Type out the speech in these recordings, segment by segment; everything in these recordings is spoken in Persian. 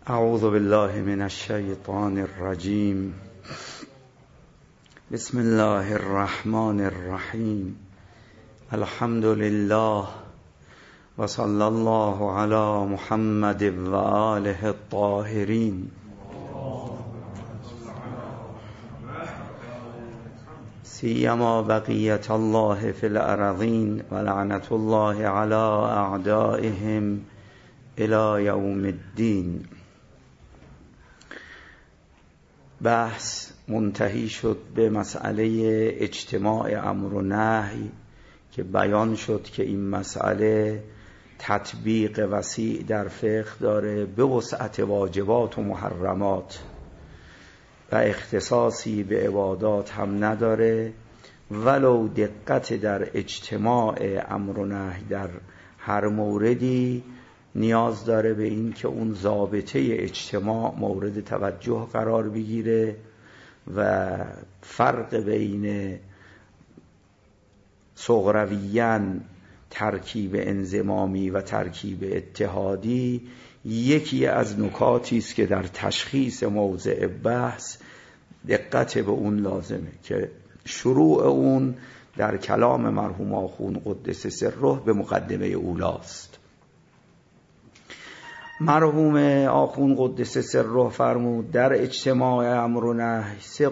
اعوذ بالله من الشیطان الرجیم. بسم الله الرحمن الرحیم. الحمد لله و صلی الله علی محمد و آله الطاهرین. سیما بقیت الله فی الارضین و لعنت الله علی اعدائهم الی یوم الدین. بحث منتهی شد به مسئله اجتماع امر و نهی که بیان شد که این مسئله تطبیق وسیع در فقه داره به وسعت واجبات و محرمات و اختصاصی به عبادات هم نداره، ولو دقت در اجتماع امر و نهی در هر موردی نیاز داره به این که اون ضابطه اجتماع مورد توجه قرار بگیره و فرق بین صغرویاً ترکیب انضمامی و ترکیب اتحادی یکی از نکاتی است که در تشخیص موضع بحث دقت به اون لازمه که شروع اون در کلام مرحوم آخوند قدس سره به مقدمه اولاست. مرحوم آخوند قدس سره فرمود در اجتماع امر و نهی سه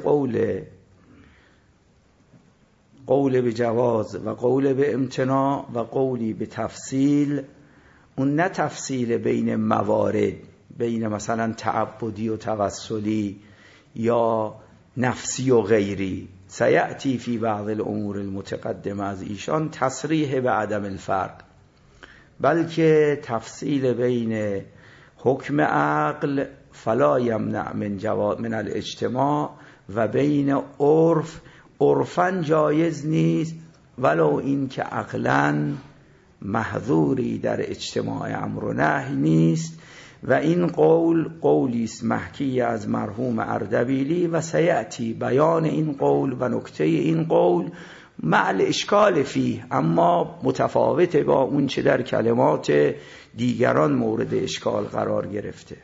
قول به جواز و قول به امتناع و قولی به تفصیل. اون نه تفصیل بین موارد، بین مثلا تعبدی و توسلی یا نفسی و غیری، سیأتی فی بعض الامور المتقدمه از ایشان تصریح به عدم الفرق، بلکه تفصیل بین حکم عقل فلا یمنع من الاجتماع و بین عرفاً جایز نیست ولو این که عقلاً محظوری در اجتماع امر و نهی نیست. و این قولی است محکی از مرحوم اردبیلی و سیأتی بیان این قول و نکته این قول مع الاشکال فیه، اما متفاوته با اون چه در کلمات دیگران مورد اشکال قرار گرفته.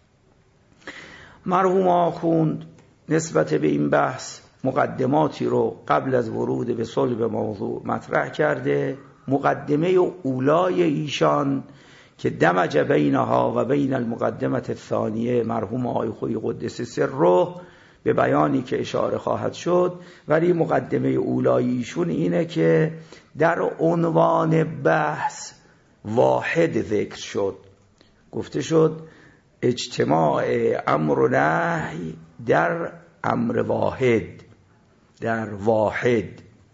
مرحوم آخوند نسبت به این بحث مقدماتی رو قبل از ورود به صلب موضوع مطرح کرده. مقدمه اولای ایشان که دمج بینها و بین المقدمه الثانیه مرحوم آقای خویی قدس سره به بیانی که اشاره خواهد شد، ولی مقدمه اولاییشون اینه که در عنوان بحث واحد ذکر شد. گفته شد اجتماع امر و نهی در امر واحد، در واحد.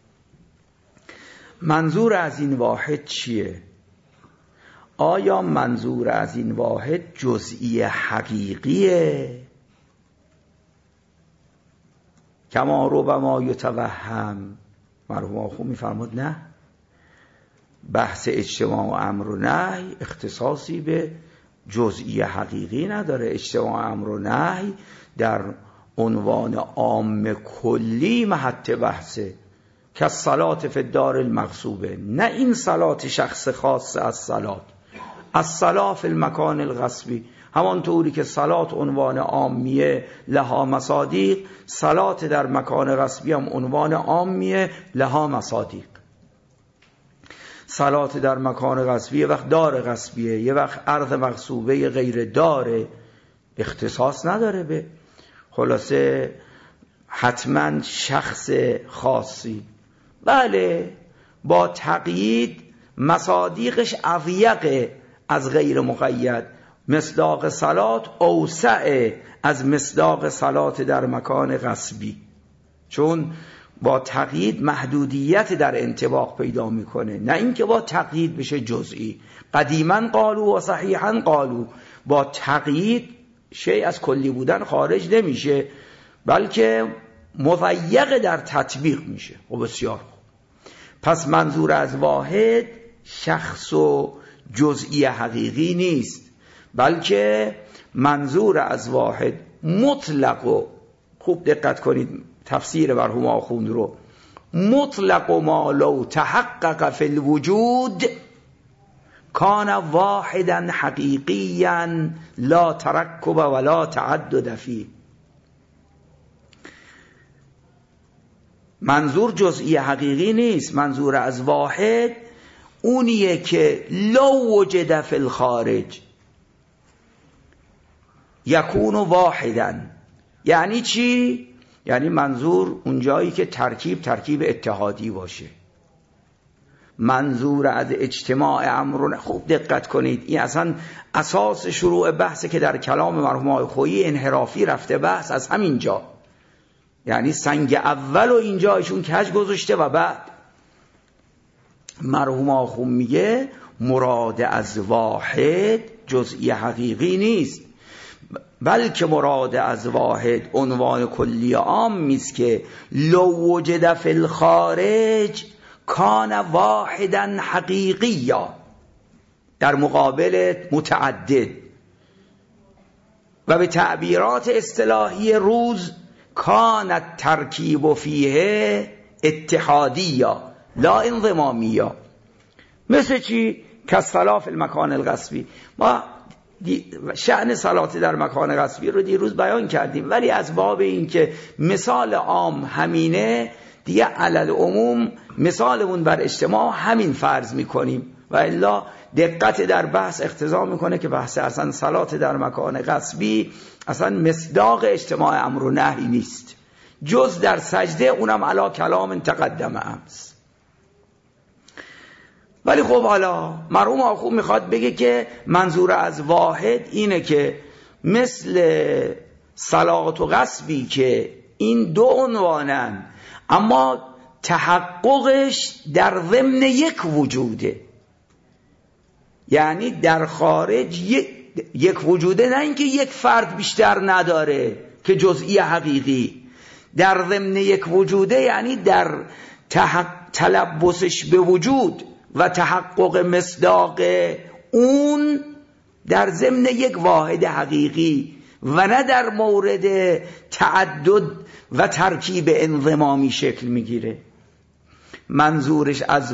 منظور از این واحد چیه؟ آیا منظور از این واحد جزئی حقیقیه کما ربما یتوهم؟ مرحوم آخوند می‌فرمود نه، بحث اجتماع و امر و نهی اختصاصی به جزئی حقیقی نداره. اجتماع امر و نهی در عنوان عام کلی محط بحثه که صلات فی الدار المغصوبه، نه این صلات شخص خاص از صلات فی المکان الغصبی. همانطوری که صلات عنوان عامیه لها مصادیق، صلات در مکان غصبی هم عنوان عامیه لها مصادیق. صلات در مکان غصبی یه وقت دار غصبیه، یه وقت ارض مغصوبه غیر داره، اختصاص نداره به خلاصه حتما شخص خاصی. بله با تقیید مصادیقش اضیق از غیر مقید، مصداق صلات اوسع از مصداق صلات در مکان غصبی، چون با تقیید محدودیت در انطباق پیدا میکنه، نه اینکه با تقیید بشه جزئی. قدیما قالو و صحیحا قالو، با تقیید شیء از کلی بودن خارج نمیشه بلکه مضیق در تطبیق میشه. و بسیار خوب، پس منظور از واحد شخص و جزئی حقیقی نیست، بلکه منظور از واحد مطلق. و خوب دقت کنید تفسیر مرحوم آخوند رو، مطلق ما لو تحقق فی الوجود کان واحدا حقیقیا لا ترکب ولا تعدد فیه. منظور جزئی حقیقی نیست. منظور از واحد اونیه که لو وجد فی الخارج یکون واحدا. یعنی چی؟ یعنی منظور اونجایی که ترکیب اتحادی باشه. منظور از اجتماع امرون، خوب دقت کنید، این اصلا اساس شروع بحثه که در کلام مرحوم آقای خویی انحرافی رفته بحث از همینجا. یعنی سنگ اول و اینجا ایشون کج گذاشته و بعد مرحوم آخون میگه مراد از واحد جزئی حقیقی نیست، بلکه مراد از واحد عنوان کلی عام میست که لو وجد فی الخارج کان واحدا حقیقیا، در مقابل متعدد، و به تعبیرات اصطلاحی روز کان الترکیب فیه اتحادیا لا انضمامیا. مثل چی؟ کالصلاة فی المکان الغصبی. ما شأن صلات در مکان غصبی رو دیروز بیان کردیم، ولی از باب این که مثال عام همینه دیگه علل عموم مثالمون بر اجتماع همین فرض میکنیم، و الا دقت در بحث اقتضا میکنه که بحث اصلا صلات در مکان غصبی اصلا مصداق اجتماع امر و نهی نیست، جز در سجده، اونم علی کلام تقدم امس. ولی خب حالا مرحوم آخوند میخواد بگه که منظور از واحد اینه که مثل صلات و غصبی که این دو عنوانن، اما تحققش در ضمن یک وجوده. یعنی در خارج یک وجوده، نه اینکه یک فرد بیشتر نداره که جزئی حقیقی، در ضمن یک وجوده، یعنی در تلبسش به وجود و تحقق مصداق اون در ضمن یک واحد حقیقی و نه در مورد تعدد و ترکیب انضمامی شکل میگیره. منظورش از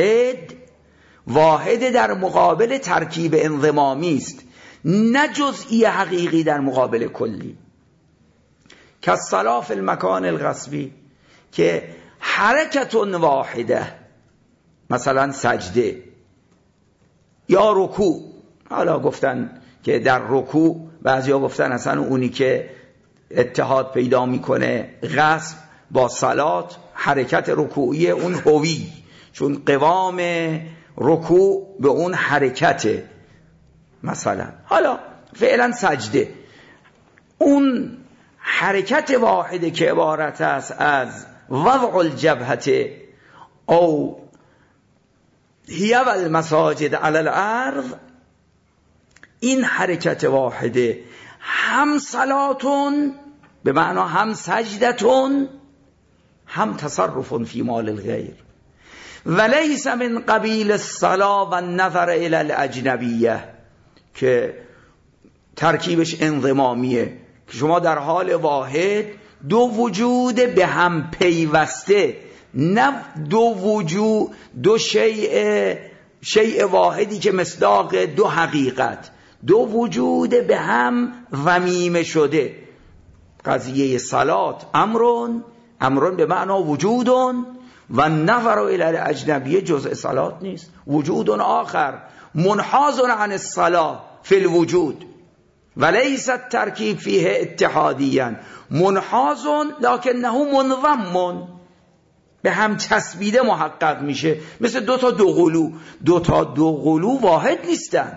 واحد در مقابل ترکیب انضمامی است، نه جزئی حقیقی در مقابل کلی. کالصلاة فی المکان الغصبی که حرکت واحده، مثلا سجده یا رکوع. حالا گفتن که در رکوع بعضیا گفتن اصلا اونی که اتحاد پیدا میکنه غصب با صلات حرکت رکوعی اون هوی، چون قوام رکوع به اون حرکته. مثلا حالا فعلا سجده اون حرکت واحده که عبارت است از وضع الجبهه او هی و المساجد علی الارض، این حرکت واحده هم صلاتون به معنا هم سجدتون هم تصرف فی مال الغیر، ولیس من قبیل الصلاة و النظر الی الاجنبیه که ترکیبش انضمامیه، که شما در حال واحد دو وجود به هم پیوسته، نه دو شیء واحدی که مصداق دو حقیقت، دو وجود به هم ضمیمه شده. قضیه صلات امرون به معنا وجودون و نظر الی الاجنبیه جزء صلات نیست، وجود آخر منحاز عن الصلاة فی الوجود ولیس الترکیب فیه اتحادیا، منحاز لکنه منضم، به هم چسبیده محقق میشه. مثل دو تا دو قلو واحد نیستن.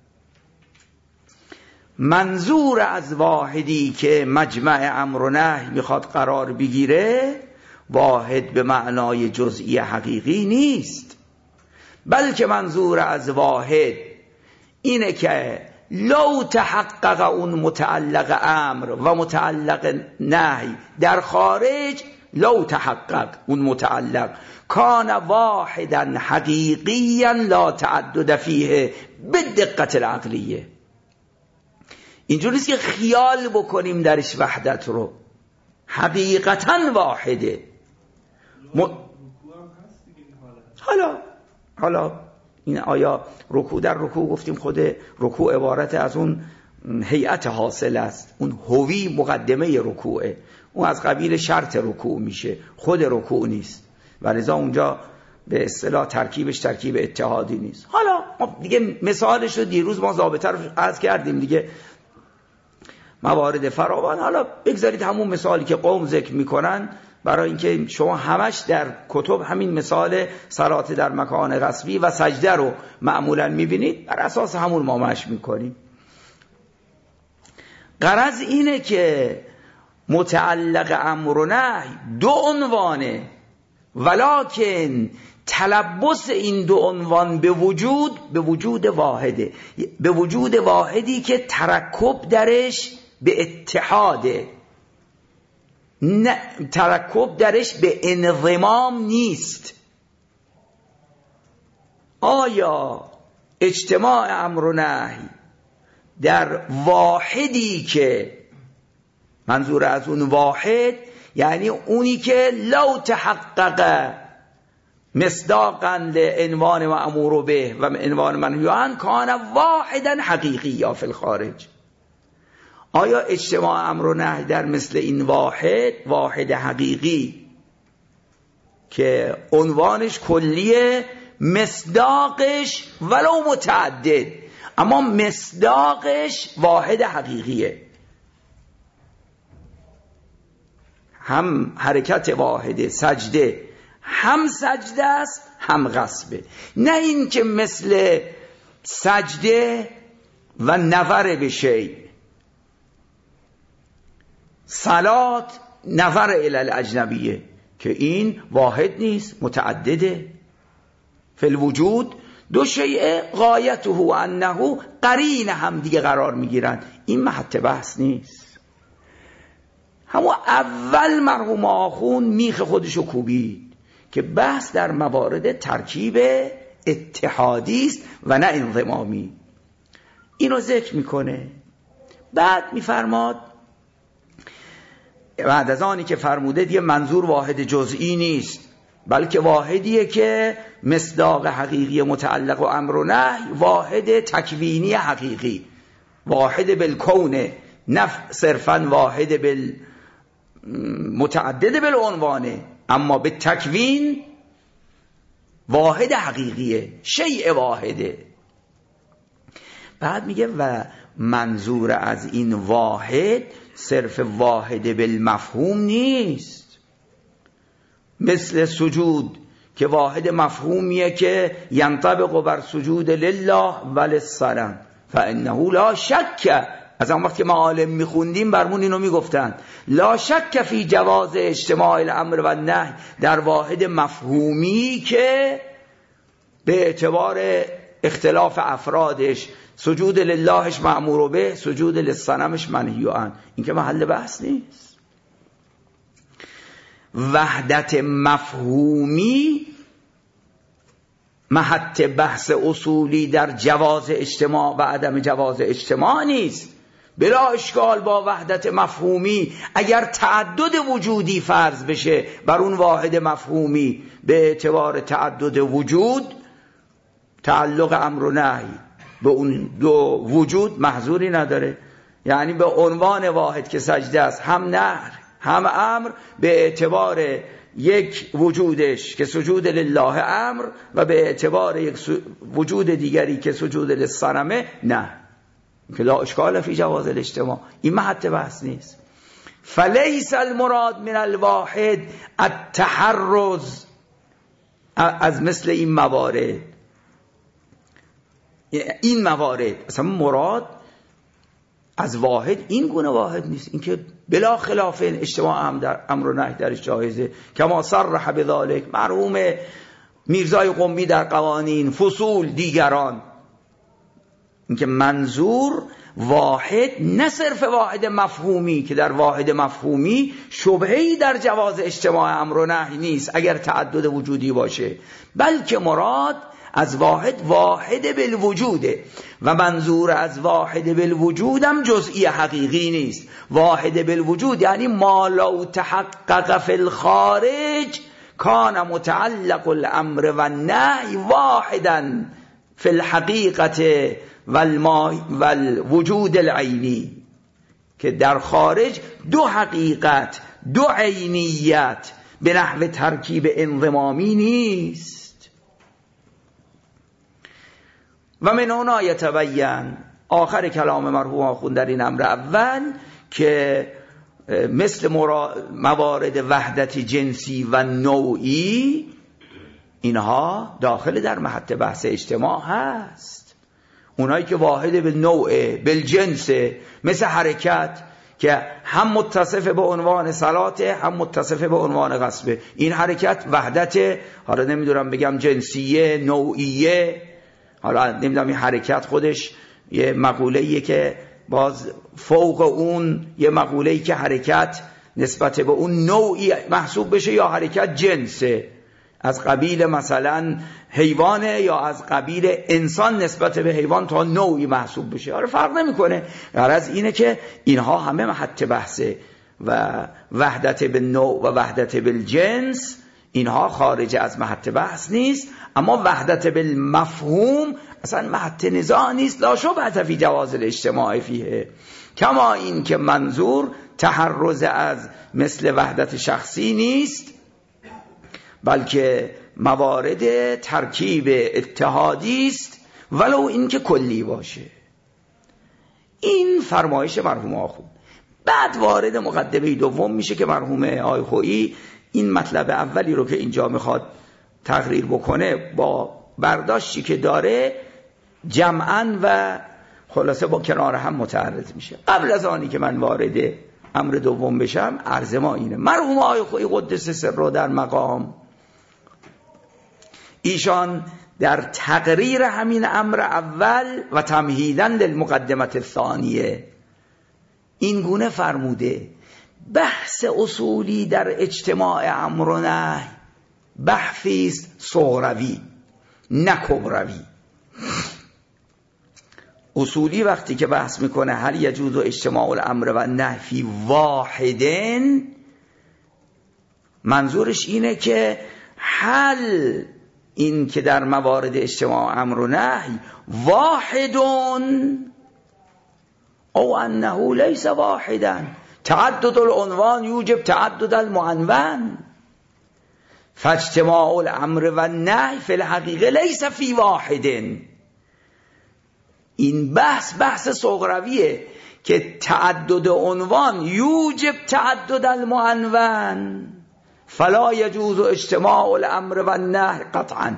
منظور از واحدی که مجمع امر و نهی میخواد قرار بگیره، واحد به معنای جزئی حقیقی نیست، بلکه منظور از واحد اینه که لو تحقق اون متعلق امر و متعلق نهی در خارج، لو تحقق اون متعلق کان واحدا حقیقیا لا تعدد فیه بالدقت العقلیه. اینجوری نیست که خیال بکنیم درش وحدت رو، حقیقتا واحده. حالا این آیا رکوع، در رکوع گفتیم خود رکوع عبارت از اون هیئت حاصل است. اون هوی مقدمه رکوعه، اون از قبیل شرط رکوع میشه، خود رکوع نیست و لذا اونجا به اصطلاح ترکیبش ترکیب اتحادی نیست. حالا دیگه مثالش رو دیروز ما ضابطه رو عرض کردیم دیگه، موارد فراوان. حالا بگذارید همون مثالی که قوم ذکر میکنن، برای اینکه شما همش در کتب همین مثال صلات در مکان غصبی و سجده رو معمولا میبینید، بر اساس همون ما مشی میکنیم. غرض اینه که متعلق امر و نهی دو عنوانه، ولکن تلبس این دو عنوان به وجود واحده، به وجود واحدی که ترکب درش به اتحاده، نه ترکب درش به انضمام نیست. آیا اجتماع امر و نهی در واحدی که منظور از اون واحد یعنی اونی که لو تحقق مصداقا لعنوان مأمور به و عنوان منهی عنه کان واحدا حقیقی یا فی الخارج، آیا اجتماع امر و نهی در مثل این واحد حقیقی که عنوانش کلیه، مصداقش ولو متعدد اما مصداقش واحد حقیقیه، هم حرکت واحده سجده، هم سجده است هم غصبه، نه این که مثل سجده و نظر به شیء، صلات نظر الی الاجنبیه که این واحد نیست متعدده. فی الوجود دو شیء غایته انه قرین هم دیگه قرار میگیرن، این محط بحث نیست. همون اول مرحوم آخون میخ خودشو کوبید که بحث در موارد ترکیب اتحادی است و نه انضمامی، اینو ذکر میکنه. بعد میفرماد بعد از آنی که فرموده دیگه منظور واحد جزئی نیست، بلکه واحدیه که مصداق حقیقی متعلق و امر و نهی واحد تکوینی حقیقی، واحد بالکون، نه صرفا واحد متعدد بالعنوانه، اما به تکوین واحد حقیقیه، شیء واحده. بعد میگه و منظور از این واحد صرف واحد بالمفهوم نیست، مثل سجود که واحد مفهومیه که ینطبق بر سجود لله وللصنم فانه لا شک. از اون وقت که معالم میخوندیم برمون اینو میگفتن لا شک فی جواز اجتماع الامر و النهی، در واحد مفهومی که به اعتبار اختلاف افرادش سجود للهش مأمور به، سجود للصنمش منهی عنه، این که محل بحث نیست. وحدت مفهومی محط بحث اصولی در جواز اجتماع و عدم جواز اجتماع نیست. بلا اشکال با وحدت مفهومی اگر تعدد وجودی فرض بشه بر اون واحد مفهومی، به اعتبار تعدد وجود تعلق امر و نهی به اون دو وجود محظوری نداره. یعنی به عنوان واحد که سجده است، هم نهی هم امر، به اعتبار یک وجودش که سجود لله امر و به اعتبار یک وجود دیگری که سجود للصنمه نه، که لا اشکال فی جواز الاجتماع، این محط بحث نیست. فلیس المراد من الواحد التحرز از مثل این موارد. این موارد اصلا مراد از واحد این گونه واحد نیست، این که بلا خلاف اجتماع هم در امر و نهی درش جایزه، کما صرح بذلک مرحوم میرزای قمی در قوانین فصول دیگران. اینکه منظور واحد نه صرف واحد مفهومی که در واحد مفهومی شبهه‌ای در جواز اجتماع امر و نهی نیست اگر تعدد وجودی باشه، بلکه مراد از واحد بالوجوده و منظور از واحد بالوجود هم جزئی حقیقی نیست. واحد بالوجود یعنی ما لو تحقق فی الخارج کان متعلق الامر و النهی واحدا فی الحقیقت والوجود العینی، که در خارج دو حقیقت، دو عینیت به نحو ترکیب انضمامی نیست. و من هنا یتبین، آخر کلام مرحوم آخوند در این امر اول، که مثل موارد وحدت جنسی و نوعی، اینها داخل در محط بحث اجتماع هست. اونایی که واحد به نوع بالجنس، مثل حرکت که هم متصف به عنوان صلاته هم متصف به عنوان غصبه، این حرکت وحدت، حالا نمیدونم بگم جنسیه، نوعیه، حالا نمیدونم این حرکت خودش یه مقوله‌ایه که باز فوق اون یه مقوله‌ای که حرکت نسبت به اون نوعی محسوب بشه یا حرکت جنسه، از قبیل مثلا حیوانه یا از قبیل انسان نسبت به حیوان تا نوعی محسوب بشه، آره فرق نمیکنه. غرض اینه که اینها همه محط بحثه و وحدت بالنوع و وحدت بالجنس اینها خارج از محط بحث نیست، اما وحدت بالمفهوم اصلا محط نزاع نیست. لا شبهة فی جواز الاجتماع فیه، کما این که منظور تحرز از مثل وحدت شخصی نیست، بلکه موارد ترکیب اتحادی است، ولو این که کلی باشه. این فرمایش مرحوم آخوند. بعد وارد مقدمه دوم میشه که مرحوم آقای خویی این مطلب اولی رو که اینجا میخواد تقریر بکنه با برداشتی که داره جمعاً و خلاصه با کنار هم متعرض میشه. قبل از آنی که من وارد امر دوم بشم، عرض ما اینه: مرحوم آقای خویی قدس سره در مقام، ایشان در تقریر همین امر اول و تمهیداً للمقدمه الثانیه این گونه فرموده: بحث اصولی در اجتماع امر و نهی بحثی است صغروی نه کبروی. اصولی وقتی که بحث میکنه هل یجوز اجتماع الامر و نهی فی واحدن، منظورش اینه که هل این که در موارد اجتماع امر و نهی واحدون او انه لیس واحدا، تعدد العنوان یوجب تعدد المعنون، فاجتماع الامر و النهی فی الحقیقه لیس فی واحدن. این بحث صغرویه که تعدد عنوان یوجب تعدد المعنون، فلا یجوز اجتماع الامر و النهی قطعا،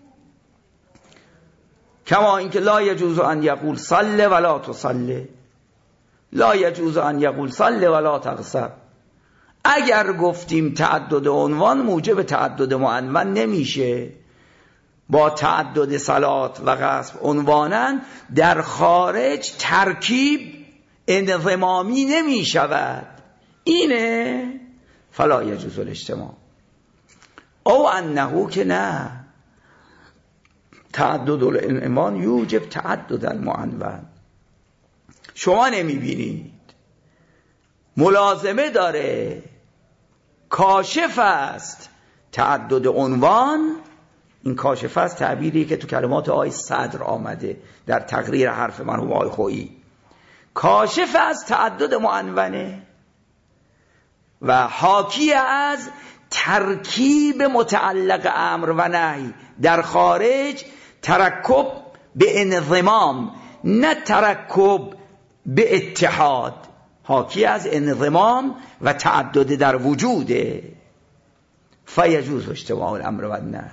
کما اینکه لا یجوز ان یقول صل ولا تصل، لا یجوز ان یقول صل ولا تغصب. اگر گفتیم تعدد عنوان موجب تعدد معنون نمیشه، با تعدد صلات و غصب عنوانن در خارج ترکیب انضمامی نمی شود، اینه فلا یجوز الاجتماع. او انه که نه، تعدد العنوان یوجب تعدد المعنون. شما نمی بینید، ملازمه داره، کاشف است تعدد عنوان. این کاشف است تعبیری که تو کلمات آقای صدر آمده در تقریر حرف مرحوم آقای خویی. کاشف از تعدد معنونه و حاکی از ترکیب متعلق امر و نهی در خارج، ترکب به انضمام نه ترکب به اتحاد، حاکی از انضمام و تعدد در وجوده. فیجوز اجتماع الامر و النهی.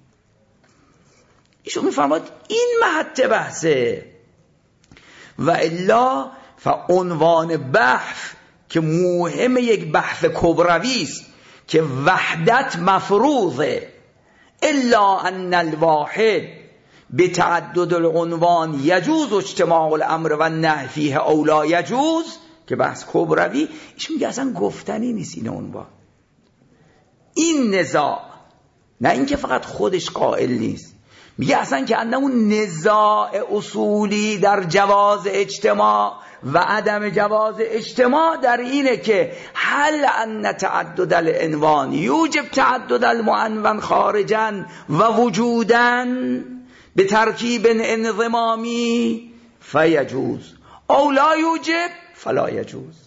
ایشون میفرماد این محط بحثه، و الا فعنوان بحث که مهم یک بحث کبروی است که وحدت مفروضه، الا ان الواحد به تعدد العنوان یجوز اجتماع الامر و النهی فیه او لا یجوز، که بحث کبروی. ایشون میگه اصلا گفتنی نیست این عنوان، این نزاع، نه اینکه فقط خودش قائل نیست، میگه اصلا که اون نزاع اصولی در جواز اجتماع و عدم جواز اجتماع در اینه که هل ان تعدد العنوان یوجب تعدد المعنون خارجا و وجودا، به ترکیب انضمامی فیجوز او لا یوجب فلا یجوز.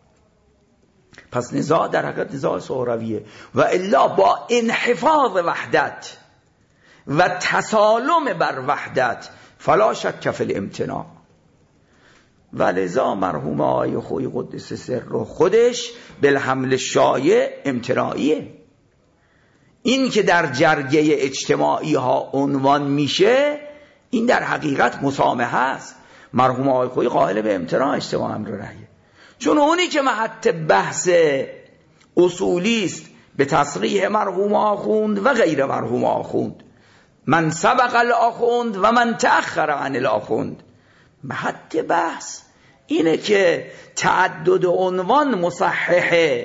پس نزاع در حقیقت نزاع صغرویه و الا با انحفاظ وحدت و تسالم بر وحدت فلا شک فی الامتناع. و لذا مرحوم آقای خویی قدس سره خودش بالحمل شایع امتناعیه. این که در جرگه اجتماعی ها عنوان میشه این در حقیقت مسامحه است. مرحوم آقای خویی قائل به امتناع اجتماع امر رأیه، چون اونی که محط بحث اصولی است به تصریح مرحوم آخوند و غیر مرحوم آخوند، من سبق الاخوند و من تأخر عن الاخوند، محط بحث اینه که تعدد عنوان مصحح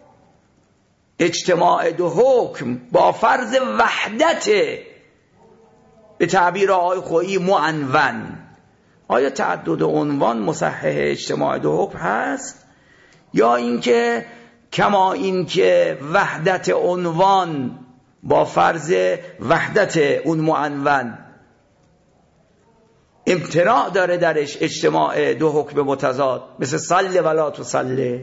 اجتماع دو حکم با فرض وحدت به تعبیر آقای خویی معنون. آیا تعدد عنوان مصحح اجتماع دو حکم هست یا اینکه کما اینکه وحدت عنوان با فرض وحدت اون معنون امتناع داره درش اجتماع دو حکم متضاد، مثل صل ولا تصل.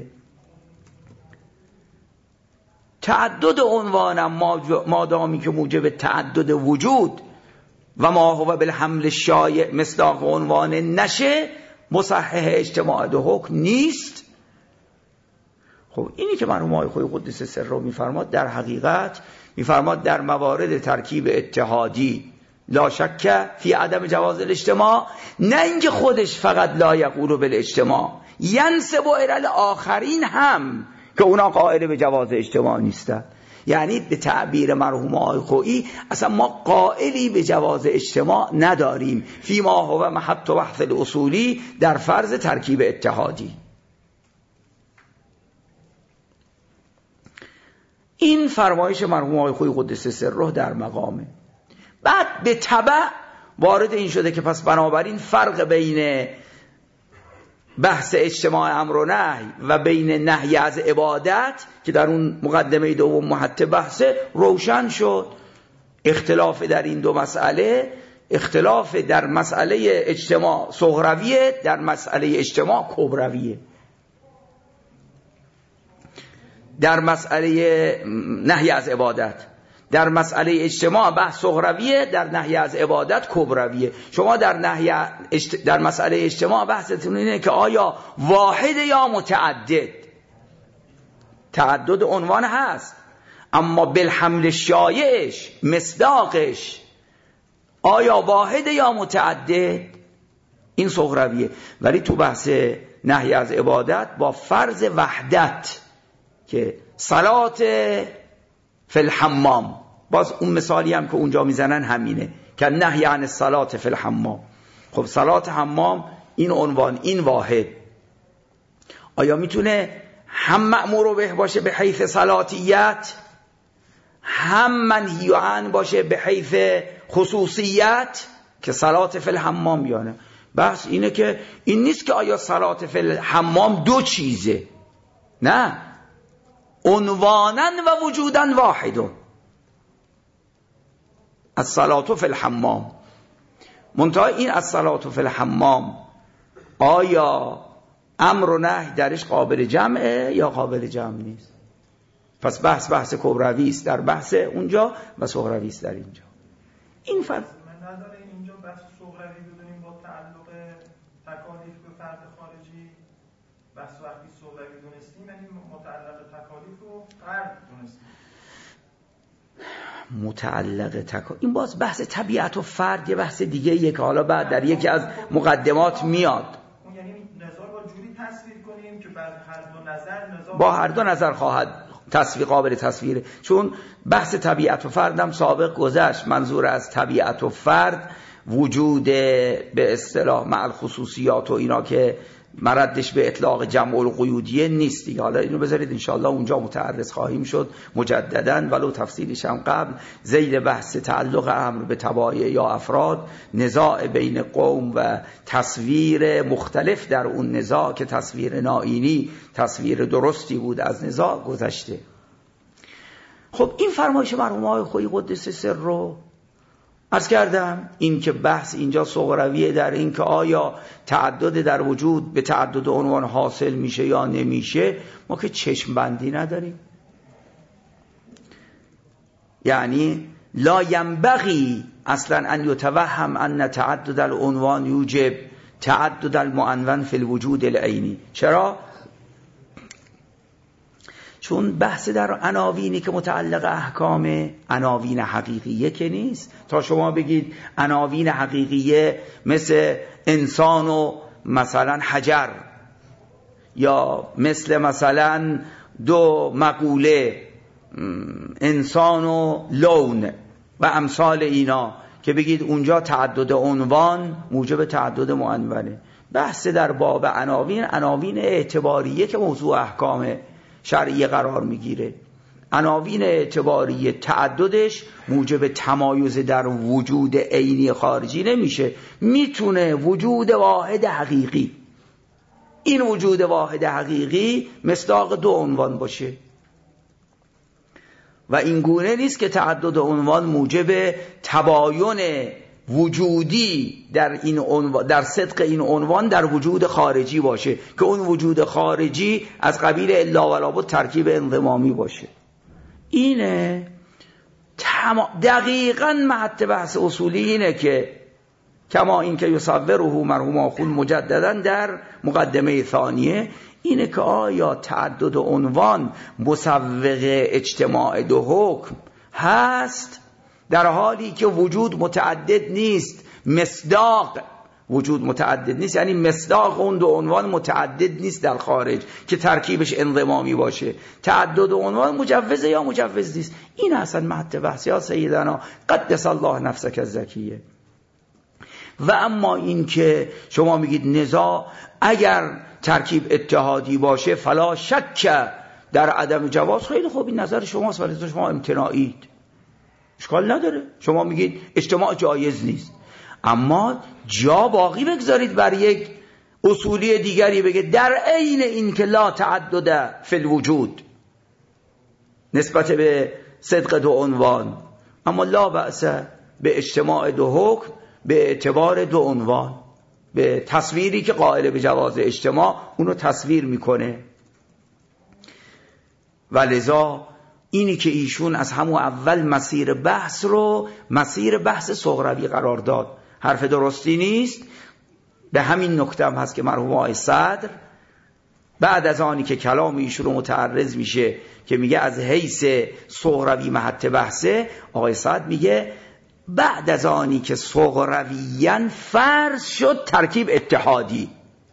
تعدد عنوانم مادامی که موجب تعدد وجود و ما هو بالحمل شایع مصداق عنوان نشه مصحح اجتماع دو حکم نیست. خب اینی که مرحوم آقای خویی قدس سره میفرماد در حقیقت میفرماد در موارد ترکیب اتحادی لا شک فی عدم جواز الاجتماع، نه اینکه خودش فقط لا یقول بالاجتماع، ینسب الی الاخرین هم که اونا قائل به جواز اجتماع نیستن. یعنی به تعبیر مرحوم آقای خویی اصلا ما قائلی به جواز اجتماع نداریم فی ما هو محط بحث الاصولی در فرض ترکیب اتحادی. این فرمایش مرحوم آقای خویی قدس سره در مقامه. بعد به تبع وارد این شده که پس بنابراین فرق بین بحث اجتماع امر و نهی و بین نهی از عبادت که در اون مقدمه دوم محط بحثه روشن شد. اختلاف در این دو مسئله، اختلاف در مسئله اجتماع صغرویه، در مسئله اجتماع کبرویه. در مسئله نهی از عبادت در مسئله اجتماع بحث صغرویه، در نهی از عبادت کبرویه. شما در مسئله اجتماع بحثتون اینه که آیا واحد یا متعدد. تعدد عنوان هست اما بالحمل شایعش مصداقش آیا واحد یا متعدد، این صغرویه. ولی تو بحث نهی از عبادت با فرض وحدت که صلات فی الحمام، باز اون مثالی هم که اونجا میزنن همینه که نهی عن الصلات فی الحمام. خب صلات حمام این عنوان، این واحد آیا میتونه هم مأمور به باشه به حیث صلاتیت، هم منهی عن باشه به حیث خصوصیت که صلات فی الحمام یا نه؟ بحث اینه که این نیست که آیا صلات فی الحمام دو چیزه، نه، عنوانا و وجودا واحدون الصلاة فی الحمام. منتها این الصلاة فی الحمام آیا امر و نهی درش قابل جمعه یا قابل جمع نیست؟ پس بحث کبروی است در بحث اونجا و صغروی است در اینجا. این فرق من نداره اینجا بحث صغروی بدونیم با تعلق تکالیف به فرد خارجی، بحث وقتی صغروی دونستیم یعنی متعلق تکالیف رو فرد دونستیم. متعلق تکالیف این باز بحث طبیعت و فرد یه بحث دیگه یک که حالا بعد در یکی از مقدمات میاد. اون یعنی نظر با جوری تصویر کنیم که بعد هر دو نظر با هر دو نظر خواهد تصویر قابل تصویره، چون بحث طبیعت و فردم سابق گذشت. منظور از طبیعت و فرد وجود به اصطلاح مع الخصوصیات و اینا که مردش به اطلاق جمع القیودیه نیست دیگه. حالا اینو بذارید انشاءالله اونجا متعرض خواهیم شد مجدداً، ولو تفصیلش هم قبل. زیر بحث تعلق امر به تبایع یا افراد، نزاع بین قوم و تصویر مختلف در اون نزاع که تصویر نائینی تصویر درستی بود از نزاع گذشته. خب این فرمایش مرحوم آقای خویی قدس سر رو عرض کردم این که بحث اینجا صغرویه در این که آیا تعدد در وجود به تعدد عنوان حاصل میشه یا نمیشه، ما که چشم بندی نداریم. یعنی لا ینبغی اصلا ان یتوهم ان تعدد العنوان یوجب تعدد المعنون فی الوجود العینی. چرا؟ چون بحث در عناوینی که متعلق احکام عناوین حقیقیه که نیست. تا شما بگید عناوین حقیقیه مثل انسان و مثلا حجر، یا مثلا دو مقوله انسان و لون و امثال اینا، که بگید اونجا تعدد عنوان موجب تعدد معنونه. بحث در باب عناوین اعتباریه که موضوع احکام شرعی قرار میگیره. عناوین اعتباریه تعددش موجب تمایز در وجود عینی خارجی نمیشه. میتونه وجود واحد حقیقی، این وجود واحد حقیقی مصداق دو عنوان باشه، و این گونه نیست که تعدد عنوان موجب تباین وجودی در این عنوان، در صدق این عنوان در وجود خارجی باشه، که اون وجود خارجی از قبیل الا ولا بد ترکیب انضمامی باشه. اینه دقیقاً محط بحث اصولی اینه که کما این که یصوره مرحوم آخوند مجددا در مقدمه ثانیه، اینه که آیا تعدد عنوان مسوغ اجتماع دو حکم هست در حالی که وجود متعدد نیست، مصداق وجود متعدد نیست، یعنی مصداق اون دو عنوان متعدد نیست در خارج که ترکیبش انضمامی باشه. تعدد عنوان مجوزه یا مجوز نیست. این اصلا محط بحث یا سیدنا قدس الله نفسک الزکیه. و اما این که شما میگید نزاع اگر ترکیب اتحادی باشه فلا شک در عدم جواز، خیلی خوب این نظر شماست، ولی شما امتناعید، اشکال نداره. شما میگید اجتماع جایز نیست، اما جا باقی بگذارید بر یک اصولی دیگری بگه در عین این که لا تعدد فی الوجود نسبت به صدق دو عنوان، اما لا بأس به اجتماع دو حکم به اعتبار دو عنوان، به تصویری که قائل به جواز اجتماع اونو تصویر میکنه. و لذا اینی که ایشون از همون اول مسیر بحث رو مسیر بحث صغروی قرار داد حرف درستی نیست. به همین نکته هم هست که مرحوم آقای صدر بعد از آنی که کلام ایشون رو متعرض میشه که میگه از حیث صغروی محط بحثه، آقای صدر میگه بعد از آنی که صغرویاً فرض شد ترکیب اتحادی،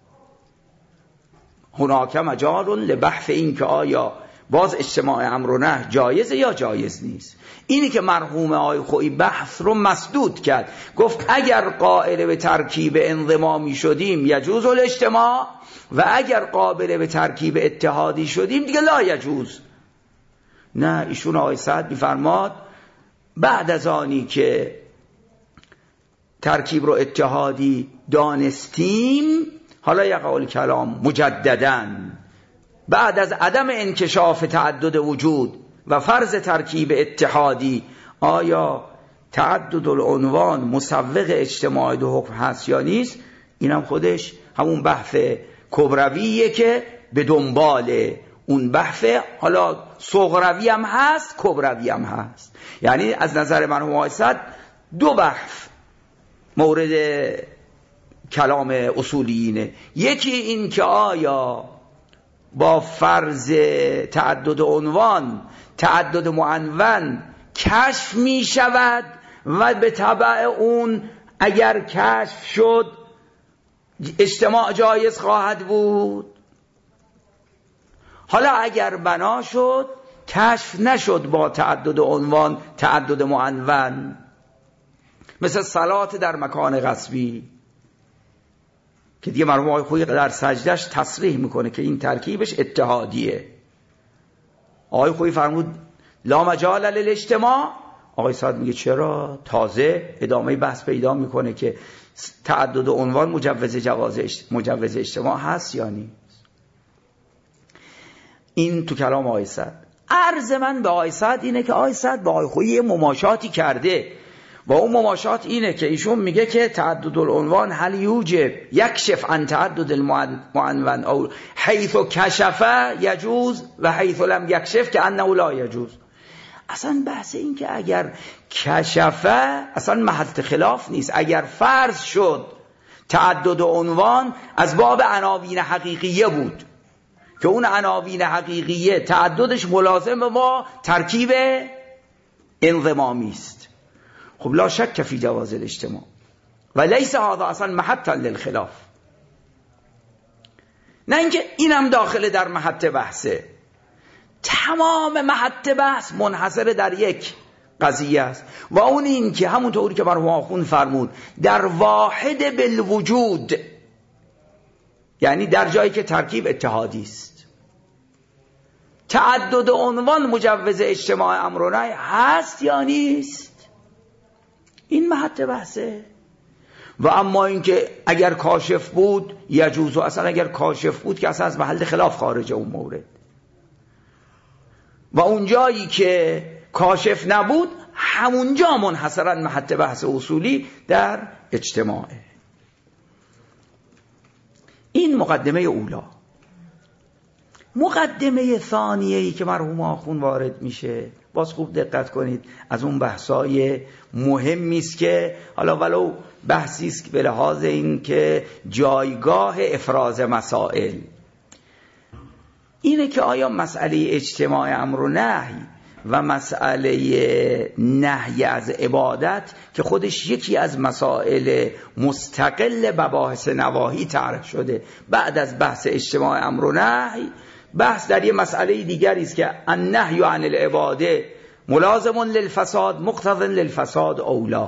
هناک مجال لبحث این که آیا باز اجتماع امر و نهی جایزه یا جایز نیست. اینی که مرحوم آقای خویی بحث رو مسدود کرد، گفت اگر قائل به ترکیب انضمامی شدیم یجوز الاجتماع، و اگر قابل به ترکیب اتحادی شدیم دیگه لا یجوز. نه، ایشون آقای سعد میفرماد بعد از آنی که ترکیب رو اتحادی دانستیم، حالا یقول کلام مجددن بعد از عدم انکشاف تعدد وجود و فرض ترکیب اتحادی، آیا تعدد العنوان مسوغ اجتماع دو حکم هست یا نیست؟ اینم خودش همون بحث کبرویه که به دنبال اون بحث، حالا صغروی هم هست کبروی هم هست. یعنی از نظر مرحوم آقای صدر دو بحث مورد کلام اصولیینه. یکی این که آیا با فرض تعدد عنوان تعدد معنون کشف می شود و به تبع اون اگر کشف شد اجتماع جایز خواهد بود. حالا اگر بنا شد کشف نشد با تعدد عنوان تعدد معنون، مثل صلات در مکان غصبی که دیگه مرحوم آقای خویی در سجدش تصریح میکنه که این ترکیبش اتحادیه. آقای خویی فرمود لا مجال للاجتماع، آقای سعد میگه چرا؟ تازه ادامه بحث پیدا میکنه که تعدد عنوان مجوز اجتماع هست یا نیست. این تو کلام آقای سعد. عرض من به آقای سعد اینه که آقای سعد با آقای خویی مماشاتی کرده. و اون مماشات اینه که ایشون میگه که تعدد العنوان هل یوجب یکشف عن تعدد المعنون او حیث کشف یجوز و حیث لم یکشف که انه لا یجوز. اصلا بحث این که اگر کشف اصلا محل خلاف نیست. اگر فرض شد تعدد عنوان از باب عناوین حقیقیه بود که اون عناوین حقیقیه تعددش ملازم با ترکیب انضمامی است، خب لا شک فی جواز الاجتماع و لیس هذا اصلا محطا للخلاف. نه اینکه اینم داخل در محط بحثه، تمام محط بحث منحصر در یک قضیه است و اون این که همونطوری که مرحوم آخوند فرمود در واحد بالوجود، یعنی در جایی که ترکیب اتحادی است. تعدد عنوان مجوز اجتماع امر و نهی هست یا نیست؟ این محط بحثه. و اما اینکه اگر کاشف بود یجوز، و اصلا اگر کاشف بود که اصلا از محل خلاف خارج اون مورد، و اون جایی که کاشف نبود همونجا منحصرا محط بحث اصولی در اجتماعه. این مقدمه اولا. مقدمه ثانیه‌ای که مرحوم آخوند وارد میشه، باز خوب دقت کنید، از اون بحثای مهمی است که حالا ولو بحثی است به لحاظ این که جایگاه افراز مسائل اینه که آیا مسئله اجتماع امر و نهی و مسئله نهی از عبادت که خودش یکی از مسائل مستقل مباحث نواهی طرح شده بعد از بحث اجتماع امر و نهی، بحث در یه مسئله دیگری است که النهی عن العباده ملازم للفساد مقتض للفساد اولا.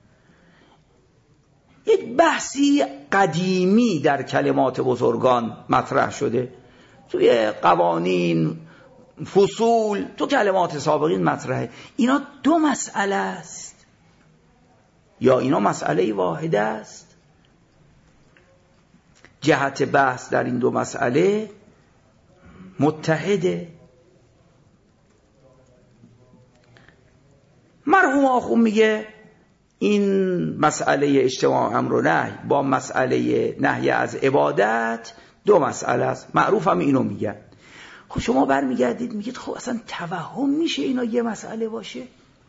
یک بحثی قدیمی در کلمات بزرگان مطرح شده، توی قوانین، فصول، تو کلمات سابقین مطرحه. اینا دو مسئله است یا اینا مسئله واحده است؟ جهت بحث در این دو مسئله متحده. مرحوم آخوند میگه این مسئله اجتماع امر و نهی با مسئله نهی از عبادت دو مسئله است. معروف هم اینو میگن. خب شما برمیگردید میگید خب اصلا توهم میشه اینا یه مسئله باشه؟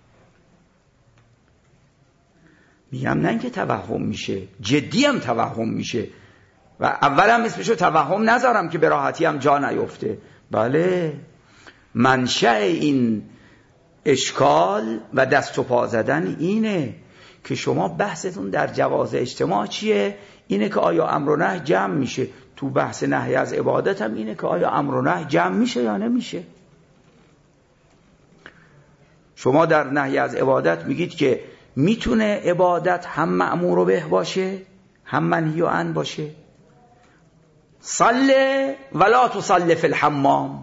میگم نه اینکه توهم میشه، جدی هم توهم میشه و اولم اسمشو توهم نذارم که به راحتی هم جا نیفته. بله، منشأ این اشکال و دست و پا زدن اینه که شما بحثتون در جواز اجتماع چیه؟ اینه که آیا امر و نهی جمع میشه. تو بحث نهی از عبادت هم اینه که آیا امر و نهی جمع میشه یا نمیشه. شما در نهی از عبادت میگید که میتونه عبادت هم مأمور به باشه هم منهی عنه باشه. صلی ولا تصلی فی الحمام،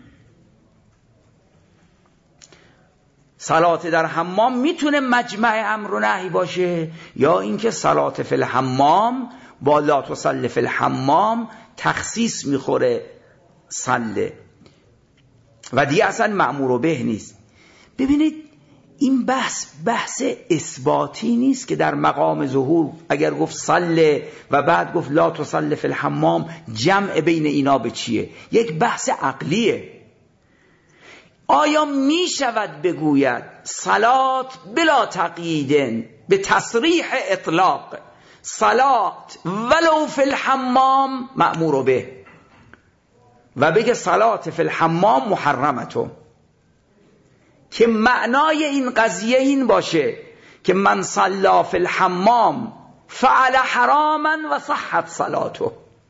صلات در حمام میتونه مجمع امر و نهی باشه، یا اینکه صلات فی الحمام با لا تصلی فی الحمام تخصیص میخوره صله و دیگه اصلا مأمور به نیست. ببینید این بحث اثباتی نیست که در مقام ظهور اگر گفت صله و بعد گفت لا تصلی فی الحمام جمع بین اینا به چیه؟ یک بحث عقلیه. آیا می شود بگوید صلات بلا تقیید به تصریح اطلاق صلات ولو فی الحمام مأمور به و بگه صلات فی الحمام محرمتون، که معنای این قضیه این باشه که من صلا فی الحمام فعل حراما و صحت صلاته.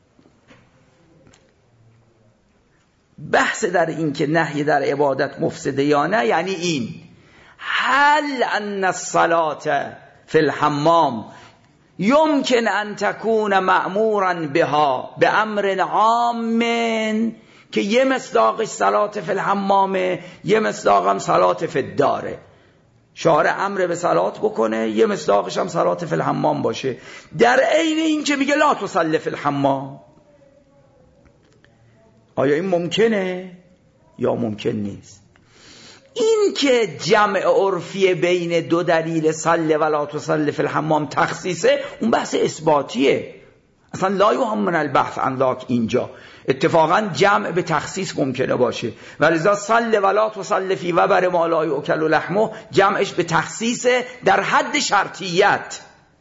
بحث در این که نهی در عبادت مفسده یا نه یعنی این هل ان الصلاة فی الحمام یمکن ان تکون مأمورا بها به امر عام، که یه مصداقش صلات فی الحمامه یه مصداقم صلات فی الداره، شارع امر به صلات بکنه یه مصداقش هم صلات فی الحمام باشه، در عین این که میگه لا تصلی فی الحمام. آیا این ممکنه یا ممکن نیست؟ این که جمع عرفی بین دو دلیل صل ولا تصل فی الحمام تخصیصه، اون بحث اثباتیه، اصلا لا یهم من البحث عن ذاک. اینجا اتفاقا جمع به تخصیص ممکنه باشه، ولذا صل ولا تصل فی وبر ما لا یؤکل لحمه جمعش به تخصیص در حد شرطیت.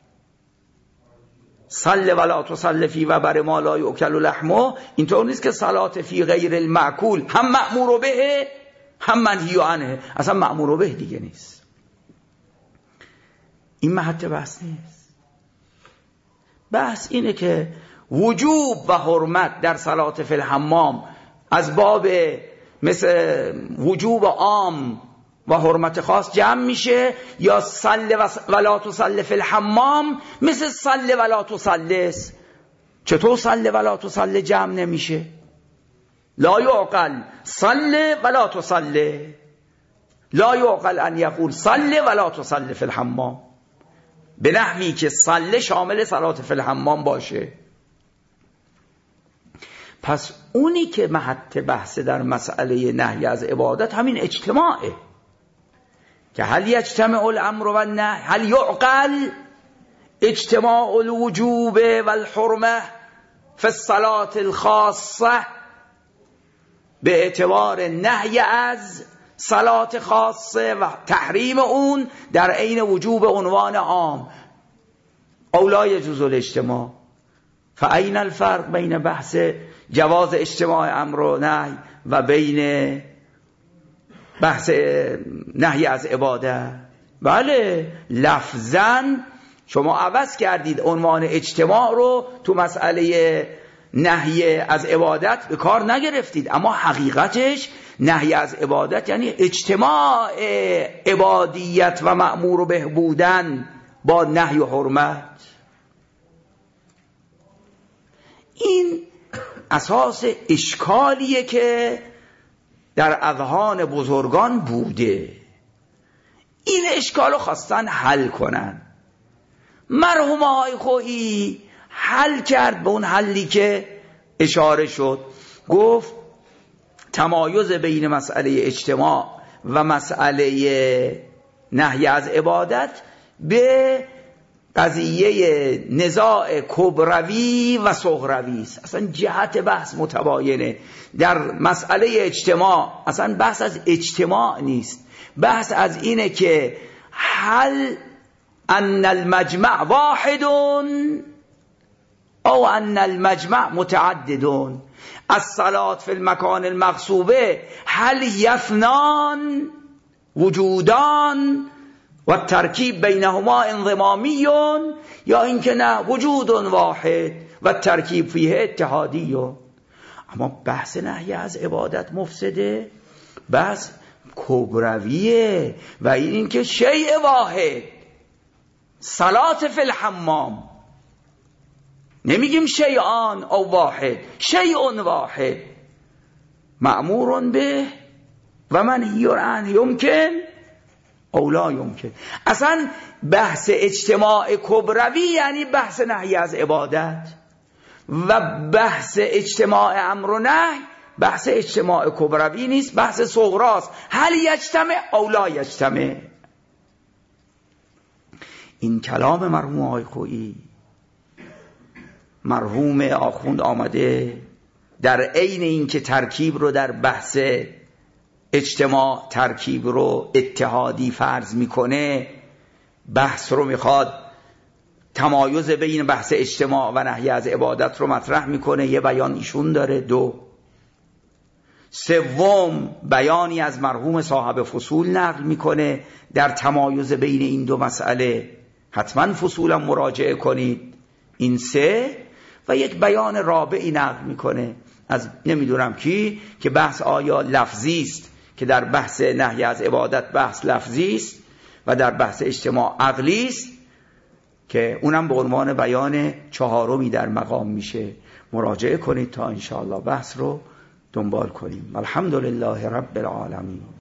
صل ولا تصل فی وبر ما لا یؤکل لحمه اینطور نیست که صلات فی غیر المأکول هم مأمور به هم منهی عنه، اصلا مأمور به دیگه نیست. این محط بحث نیست. بحث اینه که وجوب و حرمت در صلات فی الحمام از باب مثل وجوب عام و حرمت خاص جمع میشه، یا صل ولا تصل فی الحمام مثل صل ولا تصل. چطور صل ولا تصل جمع نمیشه؟ لا یعقل صل ولا تصل، لا یعقل ان یقول صل ولا تصل فی الحمام، به نحوی که صل شامل صلات فی الحمام باشه. پس اونی که محط بحث در مسئله نهی از عبادت همین اجتماعه که هل یجتمع الامر و النهی، هل یعقل اجتماع الوجوب والحرمه فی الصلاة الخاصه به اعتبار نهی از صلات خاصه و تحریم اون در عین وجوب عنوان عام، او لا یجوز الاجتماع. فاین الفرق بین بحث جواز اجتماع امر و نهی و بین بحث نهی از عبادت؟ بله، لفظاً شما عوض کردید عنوان اجتماع رو تو مسئله نهی از عبادت به کار نگرفتید، اما حقیقتش نهی از عبادت یعنی اجتماع عبادیت و مأمور به بودن با نهی و حرمت. این اساس اشکالیه که در اذهان بزرگان بوده، این اشکالو خواستن حل کنن. مرحوم آقای خویی حل کرد به اون حلی که اشاره شد، گفت تمایز بین مسئله اجتماع و مسئله نهی از عبادت به قضیه نزاع کبروی و صغروی است. اصلا جهت بحث متباینه. در مسئله اجتماع اصلا بحث از اجتماع نیست، بحث از اینه که هل ان المجمع واحد او ان المجمع متعدد، الصلاة فی المکان المغصوبه هل یفنان وجودان و الترکیب بینهما انضمامی، یا اینکه نه وجود واحد و الترکیب فیه اتحادی. اما بحث نهی از عبادت مفسده، بحث کبرویه و اینکه شیء واحد، صلات فی الحمام، نمیگیم شیئان او واحد، شیء واحد مأمور به و منهی عنه یمکن او لا یمکن. اصلا بحث اجتماع کبروی یعنی بحث نهی از عبادت، و بحث اجتماع امر و نهی بحث اجتماع کبروی نیست، بحث صغراست، هل یجتمع او لا یجتمع. این کلام مرحوم آقای خویی، مرحوم آخوند آمده در عین این که ترکیب رو در بحث اجتماع ترکیب رو اتحادی فرض میکنه، بحث رو میخواد تمایز بین بحث اجتماع و نهی از عبادت رو مطرح میکنه. یه بیان ایشون داره، دو. سوم بیانی از مرحوم صاحب فصول نقل میکنه در تمایز بین این دو مسئله، حتما فصولا مراجعه کنید. این سه. و یک بیان رابعی نقل میکنه از نمیدونم کی که بحث آیا لفظی است، که در بحث نهی از عبادت بحث لفظی است و در بحث اجتماع عقلی است، که اونم به عنوان بیان چهارمی در مقام میشه. مراجعه کنید تا انشاءالله بحث رو دنبال کنیم. الحمدلله رب العالمین.